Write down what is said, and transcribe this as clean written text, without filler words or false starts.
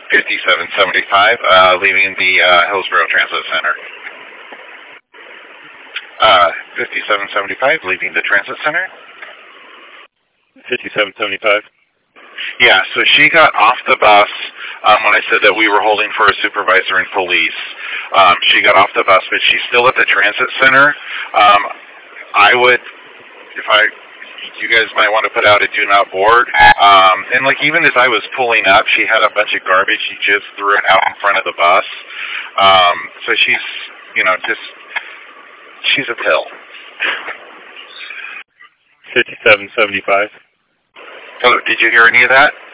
5775, leaving the Hillsborough Transit Center. 5775, leaving the Transit Center. 5775. Yeah, so she got off the bus when I said that we were holding for a supervisor and police. She got off the bus, but she's still at the Transit Center. You guys might want to put out a do not board. And like even as I was pulling up, she had a bunch of garbage. She just threw it out in front of the bus. So she's, she's a pill. 5775. Hello, did you hear any of that?